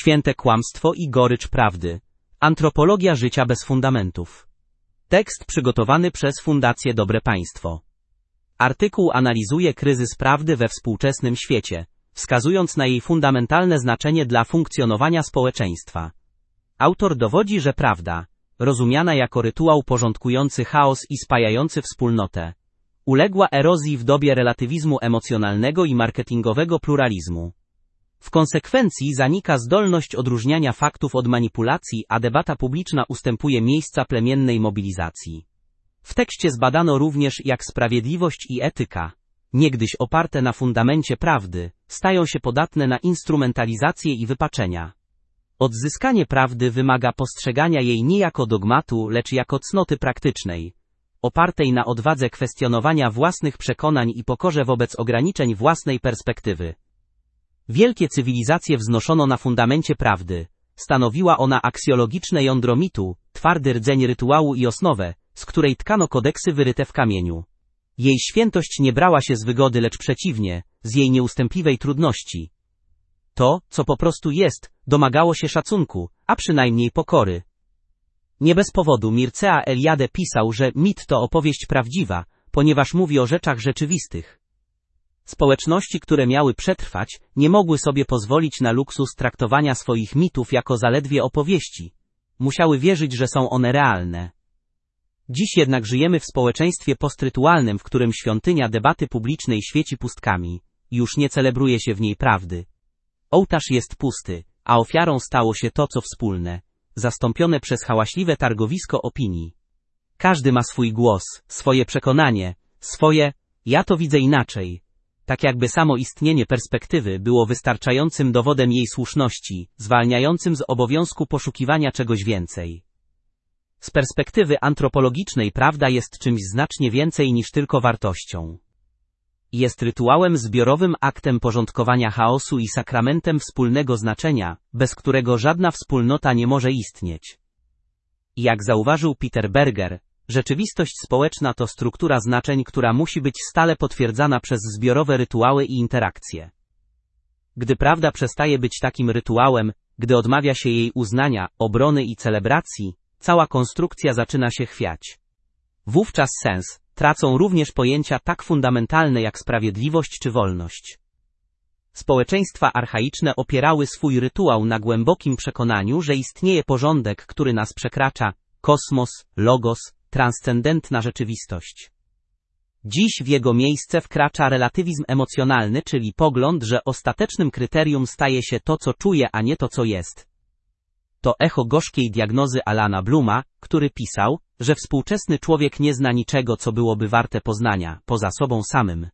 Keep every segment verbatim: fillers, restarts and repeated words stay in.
Święte kłamstwo i gorycz prawdy. Antropologia życia bez fundamentów. Tekst przygotowany przez Fundację Dobre Państwo. Artykuł analizuje kryzys prawdy we współczesnym świecie, wskazując na jej fundamentalne znaczenie dla funkcjonowania społeczeństwa. Autor dowodzi, że prawda, rozumiana jako rytuał porządkujący chaos i spajający wspólnotę, uległa erozji w dobie relatywizmu emocjonalnego i marketingowego pluralizmu. W konsekwencji zanika zdolność odróżniania faktów od manipulacji, a debata publiczna ustępuje miejsca plemiennej mobilizacji. W tekście zbadano również, jak sprawiedliwość i etyka, niegdyś oparte na fundamencie prawdy, stają się podatne na instrumentalizację i wypaczenia. Odzyskanie prawdy wymaga postrzegania jej nie jako dogmatu, lecz jako cnoty praktycznej, opartej na odwadze kwestionowania własnych przekonań i pokorze wobec ograniczeń własnej perspektywy. Wielkie cywilizacje wznoszono na fundamencie prawdy. Stanowiła ona aksjologiczne jądro mitu, twardy rdzeń rytuału i osnowę, z której tkano kodeksy wyryte w kamieniu. Jej świętość nie brała się z wygody, lecz przeciwnie, z jej nieustępliwej trudności. To, co po prostu jest, domagało się szacunku, a przynajmniej pokory. Nie bez powodu Mircea Eliade pisał, że mit to opowieść prawdziwa, ponieważ mówi o rzeczach rzeczywistych. Społeczności, które miały przetrwać, nie mogły sobie pozwolić na luksus traktowania swoich mitów jako zaledwie opowieści. Musiały wierzyć, że są one realne. Dziś jednak żyjemy w społeczeństwie postrytualnym, w którym świątynia debaty publicznej świeci pustkami. Już nie celebruje się w niej prawdy. Ołtarz jest pusty, a ofiarą stało się to, co wspólne, zastąpione przez hałaśliwe targowisko opinii. Każdy ma swój głos, swoje przekonanie, swoje, ja to widzę inaczej. Tak jakby samo istnienie perspektywy było wystarczającym dowodem jej słuszności, zwalniającym z obowiązku poszukiwania czegoś więcej. Z perspektywy antropologicznej prawda jest czymś znacznie więcej niż tylko wartością. Jest rytuałem zbiorowym, aktem porządkowania chaosu i sakramentem wspólnego znaczenia, bez którego żadna wspólnota nie może istnieć. Jak zauważył Peter Berger, rzeczywistość społeczna to struktura znaczeń, która musi być stale potwierdzana przez zbiorowe rytuały i interakcje. Gdy prawda przestaje być takim rytuałem, gdy odmawia się jej uznania, obrony i celebracji, cała konstrukcja zaczyna się chwiać. Wówczas sens tracą również pojęcia tak fundamentalne jak sprawiedliwość czy wolność. Społeczeństwa archaiczne opierały swój rytuał na głębokim przekonaniu, że istnieje porządek, który nas przekracza, kosmos, logos, transcendentna rzeczywistość. Dziś w jego miejsce wkracza relatywizm emocjonalny, czyli pogląd, że ostatecznym kryterium staje się to, co czuje, a nie to, co jest. To echo gorzkiej diagnozy Alana Bluma, który pisał, że współczesny człowiek nie zna niczego, co byłoby warte poznania, poza sobą samym.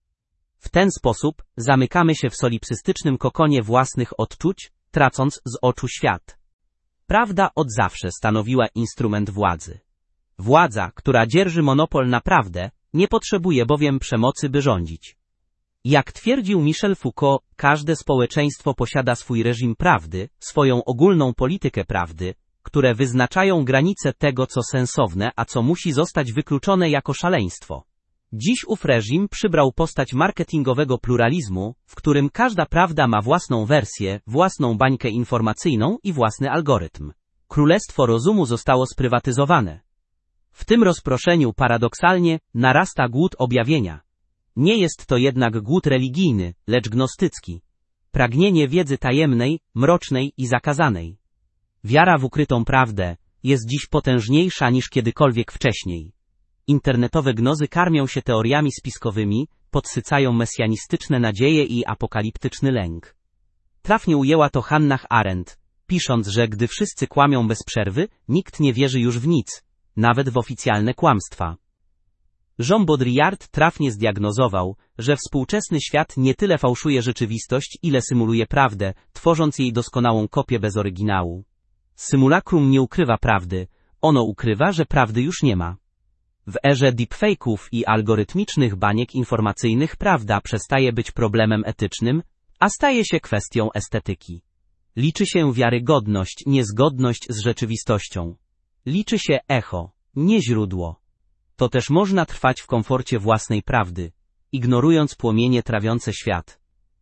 W ten sposób zamykamy się w solipsystycznym kokonie własnych odczuć, tracąc z oczu świat. Prawda od zawsze stanowiła instrument władzy. Władza, która dzierży monopol na prawdę, nie potrzebuje bowiem przemocy, by rządzić. Jak twierdził Michel Foucault, każde społeczeństwo posiada swój reżim prawdy, swoją ogólną politykę prawdy, które wyznaczają granice tego, co sensowne, a co musi zostać wykluczone jako szaleństwo. Dziś ów reżim przybrał postać marketingowego pluralizmu, w którym każda prawda ma własną wersję, własną bańkę informacyjną i własny algorytm. Królestwo rozumu zostało sprywatyzowane. W tym rozproszeniu paradoksalnie narasta głód objawienia. Nie jest to jednak głód religijny, lecz gnostycki. Pragnienie wiedzy tajemnej, mrocznej i zakazanej. Wiara w ukrytą prawdę jest dziś potężniejsza niż kiedykolwiek wcześniej. Internetowe gnozy karmią się teoriami spiskowymi, podsycają mesjanistyczne nadzieje i apokaliptyczny lęk. Trafnie ujęła to Hannah Arendt, pisząc, że gdy wszyscy kłamią bez przerwy, nikt nie wierzy już w nic, nawet w oficjalne kłamstwa. Jean Baudrillard trafnie zdiagnozował, że współczesny świat nie tyle fałszuje rzeczywistość, ile symuluje prawdę, tworząc jej doskonałą kopię bez oryginału. Symulakrum nie ukrywa prawdy, ono ukrywa, że prawdy już nie ma. W erze deepfake'ów i algorytmicznych baniek informacyjnych prawda przestaje być problemem etycznym, a staje się kwestią estetyki. Liczy się wiarygodność, nie zgodność z rzeczywistością. Liczy się echo, nie źródło. To też można trwać w komforcie własnej prawdy, ignorując płomienie trawiące świat.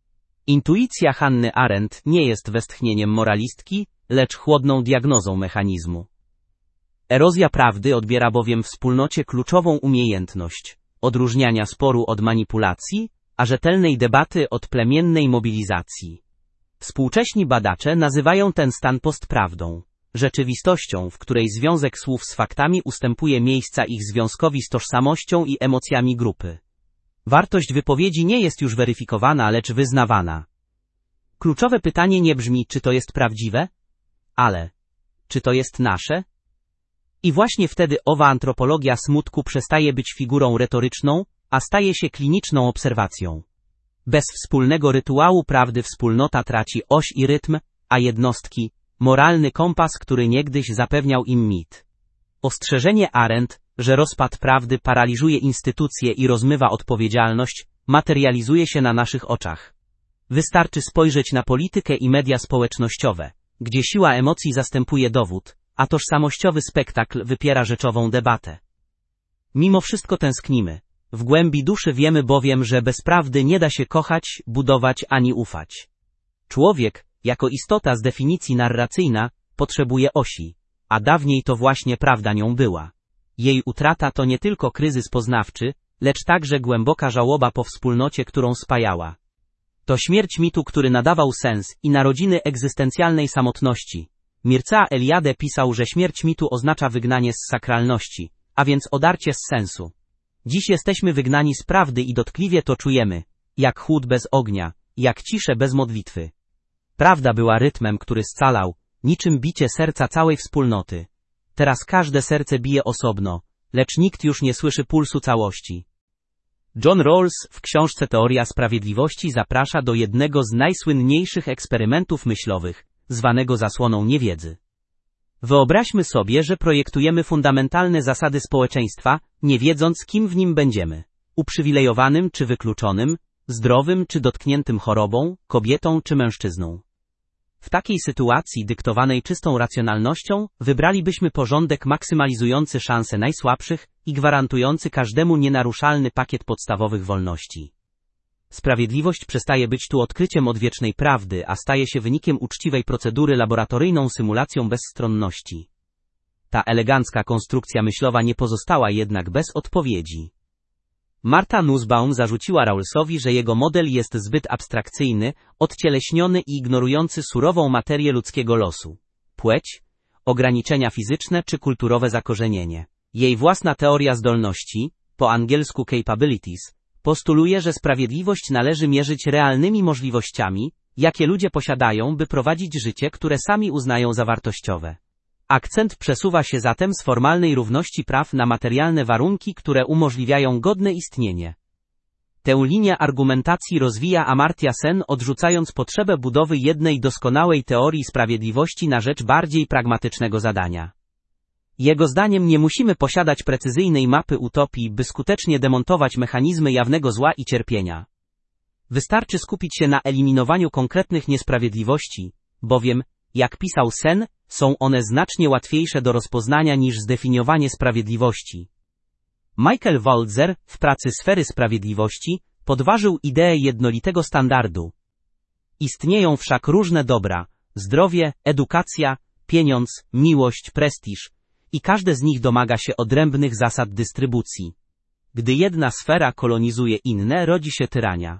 Intuicja Hannah Arendt nie jest westchnieniem moralistki, lecz chłodną diagnozą mechanizmu. Erozja prawdy odbiera bowiem wspólnocie kluczową umiejętność odróżniania sporu od manipulacji, a rzetelnej debaty od plemiennej mobilizacji. Współcześni badacze nazywają ten stan postprawdą, rzeczywistością, w której związek słów z faktami ustępuje miejsca ich związkowi z tożsamością i emocjami grupy. Wartość wypowiedzi nie jest już weryfikowana, lecz wyznawana. Kluczowe pytanie nie brzmi, czy to jest prawdziwe, ale czy to jest nasze? I właśnie wtedy owa antropologia smutku przestaje być figurą retoryczną, a staje się kliniczną obserwacją. Bez wspólnego rytuału prawdy wspólnota traci oś i rytm, a jednostki – moralny kompas, który niegdyś zapewniał im mit. Ostrzeżenie Arendt, że rozpad prawdy paraliżuje instytucje i rozmywa odpowiedzialność, materializuje się na naszych oczach. Wystarczy spojrzeć na politykę i media społecznościowe, gdzie siła emocji zastępuje dowód, a tożsamościowy spektakl wypiera rzeczową debatę. Mimo wszystko tęsknimy. W głębi duszy wiemy bowiem, że bez prawdy nie da się kochać, budować ani ufać. Człowiek, jako istota z definicji narracyjna, potrzebuje osi, a dawniej to właśnie prawda nią była. Jej utrata to nie tylko kryzys poznawczy, lecz także głęboka żałoba po wspólnocie, którą spajała. To śmierć mitu, który nadawał sens i narodziny egzystencjalnej samotności. Mircea Eliade pisał, że śmierć mitu oznacza wygnanie z sakralności, a więc odarcie z sensu. Dziś jesteśmy wygnani z prawdy i dotkliwie to czujemy, jak chłód bez ognia, jak ciszę bez modlitwy. Prawda była rytmem, który scalał, niczym bicie serca całej wspólnoty. Teraz każde serce bije osobno, lecz nikt już nie słyszy pulsu całości. John Rawls w książce Teoria Sprawiedliwości zaprasza do jednego z najsłynniejszych eksperymentów myślowych, zwanego zasłoną niewiedzy. Wyobraźmy sobie, że projektujemy fundamentalne zasady społeczeństwa, nie wiedząc, kim w nim będziemy. Uprzywilejowanym czy wykluczonym, zdrowym czy dotkniętym chorobą, kobietą czy mężczyzną. W takiej sytuacji dyktowanej czystą racjonalnością, wybralibyśmy porządek maksymalizujący szanse najsłabszych i gwarantujący każdemu nienaruszalny pakiet podstawowych wolności. Sprawiedliwość przestaje być tu odkryciem odwiecznej prawdy, a staje się wynikiem uczciwej procedury laboratoryjną symulacją bezstronności. Ta elegancka konstrukcja myślowa nie pozostała jednak bez odpowiedzi. Martha Nussbaum zarzuciła Rawlsowi, że jego model jest zbyt abstrakcyjny, odcieleśniony i ignorujący surową materię ludzkiego losu. Płeć, ograniczenia fizyczne czy kulturowe zakorzenienie. Jej własna teoria zdolności, po angielsku capabilities, postuluje, że sprawiedliwość należy mierzyć realnymi możliwościami, jakie ludzie posiadają, by prowadzić życie, które sami uznają za wartościowe. Akcent przesuwa się zatem z formalnej równości praw na materialne warunki, które umożliwiają godne istnienie. Tę linię argumentacji rozwija Amartya Sen, odrzucając potrzebę budowy jednej doskonałej teorii sprawiedliwości na rzecz bardziej pragmatycznego zadania. Jego zdaniem nie musimy posiadać precyzyjnej mapy utopii, by skutecznie demontować mechanizmy jawnego zła i cierpienia. Wystarczy skupić się na eliminowaniu konkretnych niesprawiedliwości, bowiem, jak pisał Sen, są one znacznie łatwiejsze do rozpoznania niż zdefiniowanie sprawiedliwości. Michael Walzer w pracy Sfery Sprawiedliwości podważył ideę jednolitego standardu. Istnieją wszak różne dobra, zdrowie, edukacja, pieniądz, miłość, prestiż, i każde z nich domaga się odrębnych zasad dystrybucji. Gdy jedna sfera kolonizuje inne, rodzi się tyrania.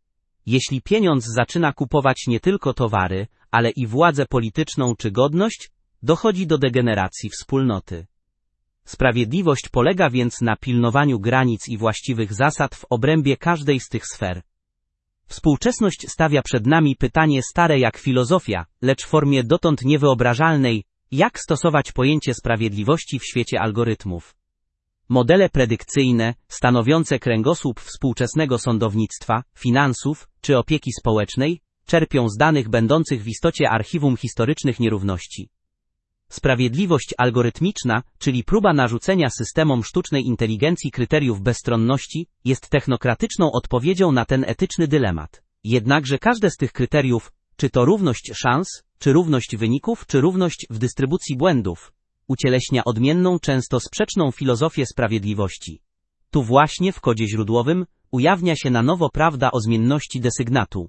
Jeśli pieniądz zaczyna kupować nie tylko towary, ale i władzę polityczną czy godność, dochodzi do degeneracji wspólnoty. Sprawiedliwość polega więc na pilnowaniu granic i właściwych zasad w obrębie każdej z tych sfer. Współczesność stawia przed nami pytanie stare jak filozofia, lecz w formie dotąd niewyobrażalnej, jak stosować pojęcie sprawiedliwości w świecie algorytmów. Modele predykcyjne, stanowiące kręgosłup współczesnego sądownictwa, finansów czy opieki społecznej, czerpią z danych będących w istocie archiwum historycznych nierówności. Sprawiedliwość algorytmiczna, czyli próba narzucenia systemom sztucznej inteligencji kryteriów bezstronności, jest technokratyczną odpowiedzią na ten etyczny dylemat. Jednakże każde z tych kryteriów, czy to równość szans, czy równość wyników, czy równość w dystrybucji błędów, ucieleśnia odmienną, często sprzeczną filozofię sprawiedliwości. Tu właśnie w kodzie źródłowym ujawnia się na nowo prawda o zmienności desygnatu.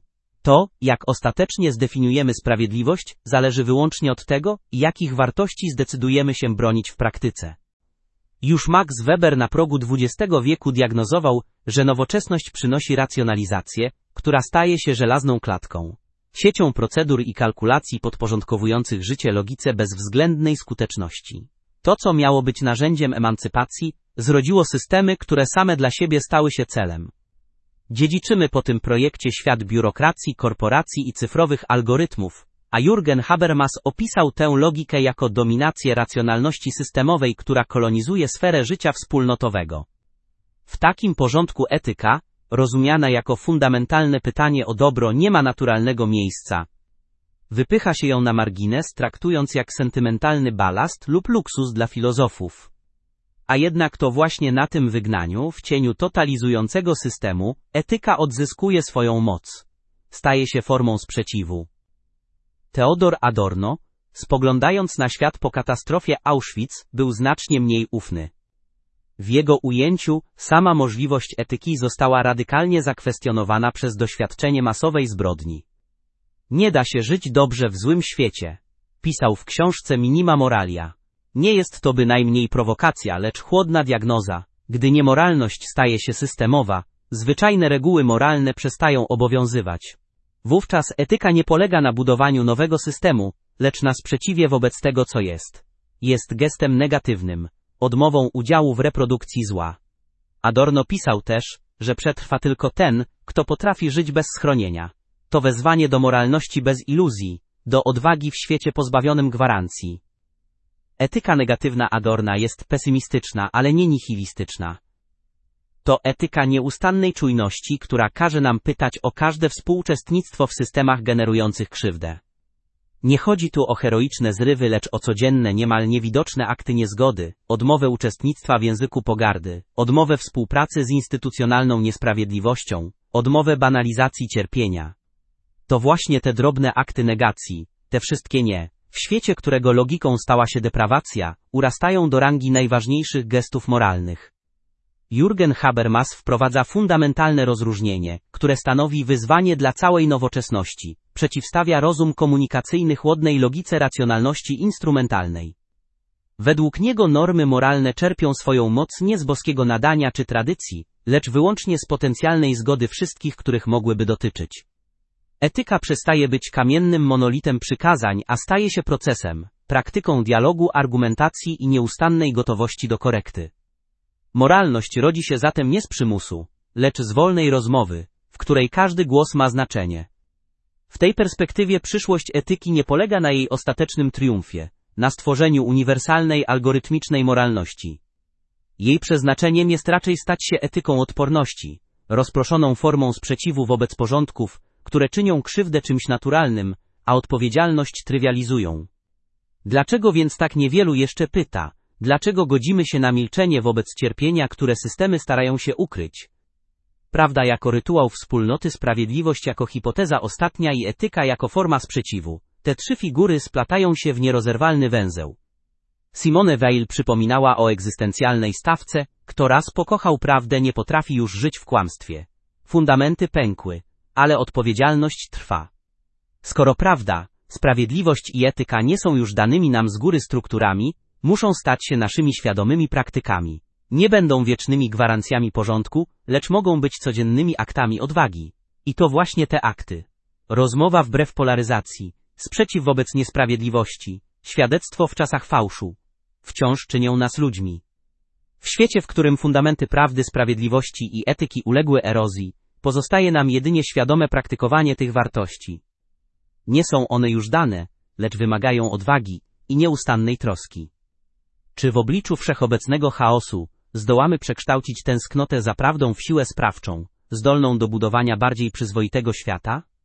To, jak ostatecznie zdefiniujemy sprawiedliwość, zależy wyłącznie od tego, jakich wartości zdecydujemy się bronić w praktyce. Już Max Weber na progu dwudziestego wieku diagnozował, że nowoczesność przynosi racjonalizację, która staje się żelazną klatką. Siecią procedur i kalkulacji podporządkowujących życie logice bezwzględnej skuteczności. To, co miało być narzędziem emancypacji, zrodziło systemy, które same dla siebie stały się celem. Dziedziczymy po tym projekcie świat biurokracji, korporacji i cyfrowych algorytmów, a Jürgen Habermas opisał tę logikę jako dominację racjonalności systemowej, która kolonizuje sferę życia wspólnotowego. W takim porządku etyka, rozumiana jako fundamentalne pytanie o dobro, nie ma naturalnego miejsca. Wypycha się ją na margines, traktując jak sentymentalny balast lub luksus dla filozofów. A jednak to właśnie na tym wygnaniu, w cieniu totalizującego systemu, etyka odzyskuje swoją moc. Staje się formą sprzeciwu. Theodor Adorno, spoglądając na świat po katastrofie Auschwitz, był znacznie mniej ufny. W jego ujęciu, sama możliwość etyki została radykalnie zakwestionowana przez doświadczenie masowej zbrodni. Nie da się żyć dobrze w złym świecie, pisał w książce Minima Moralia. Nie jest to bynajmniej prowokacja, lecz chłodna diagnoza. Gdy niemoralność staje się systemowa, zwyczajne reguły moralne przestają obowiązywać. Wówczas etyka nie polega na budowaniu nowego systemu, lecz na sprzeciwie wobec tego, co jest. Jest gestem negatywnym, odmową udziału w reprodukcji zła. Adorno pisał też, że przetrwa tylko ten, kto potrafi żyć bez schronienia. To wezwanie do moralności bez iluzji, do odwagi w świecie pozbawionym gwarancji. Etyka negatywna Adorna jest pesymistyczna, ale nie nihilistyczna. To etyka nieustannej czujności, która każe nam pytać o każde współuczestnictwo w systemach generujących krzywdę. Nie chodzi tu o heroiczne zrywy, lecz o codzienne, niemal niewidoczne akty niezgody, odmowę uczestnictwa w języku pogardy, odmowę współpracy z instytucjonalną niesprawiedliwością, odmowę banalizacji cierpienia. To właśnie te drobne akty negacji, te wszystkie nie, w świecie, którego logiką stała się deprawacja, urastają do rangi najważniejszych gestów moralnych. Jürgen Habermas wprowadza fundamentalne rozróżnienie, które stanowi wyzwanie dla całej nowoczesności, przeciwstawia rozum komunikacyjny chłodnej logice racjonalności instrumentalnej. Według niego normy moralne czerpią swoją moc nie z boskiego nadania czy tradycji, lecz wyłącznie z potencjalnej zgody wszystkich, których mogłyby dotyczyć. Etyka przestaje być kamiennym monolitem przykazań, a staje się procesem, praktyką dialogu, argumentacji i nieustannej gotowości do korekty. Moralność rodzi się zatem nie z przymusu, lecz z wolnej rozmowy, w której każdy głos ma znaczenie. W tej perspektywie przyszłość etyki nie polega na jej ostatecznym triumfie, na stworzeniu uniwersalnej algorytmicznej moralności. Jej przeznaczeniem jest raczej stać się etyką odporności, rozproszoną formą sprzeciwu wobec porządków, które czynią krzywdę czymś naturalnym, a odpowiedzialność trywializują. Dlaczego więc tak niewielu jeszcze pyta, dlaczego godzimy się na milczenie wobec cierpienia, które systemy starają się ukryć? Prawda jako rytuał wspólnoty, sprawiedliwość jako hipoteza ostatnia i etyka jako forma sprzeciwu. Te trzy figury splatają się w nierozerwalny węzeł. Simone Weil przypominała o egzystencjalnej stawce: kto raz pokochał prawdę, nie potrafi już żyć w kłamstwie. Fundamenty pękły, ale odpowiedzialność trwa. Skoro prawda, sprawiedliwość i etyka nie są już danymi nam z góry strukturami, muszą stać się naszymi świadomymi praktykami. Nie będą wiecznymi gwarancjami porządku, lecz mogą być codziennymi aktami odwagi. I to właśnie te akty. Rozmowa wbrew polaryzacji, sprzeciw wobec niesprawiedliwości, świadectwo w czasach fałszu. Wciąż czynią nas ludźmi. W świecie, w którym fundamenty prawdy, sprawiedliwości i etyki uległy erozji, pozostaje nam jedynie świadome praktykowanie tych wartości. Nie są one już dane, lecz wymagają odwagi i nieustannej troski. Czy w obliczu wszechobecnego chaosu zdołamy przekształcić tęsknotę za prawdą w siłę sprawczą, zdolną do budowania bardziej przyzwoitego świata?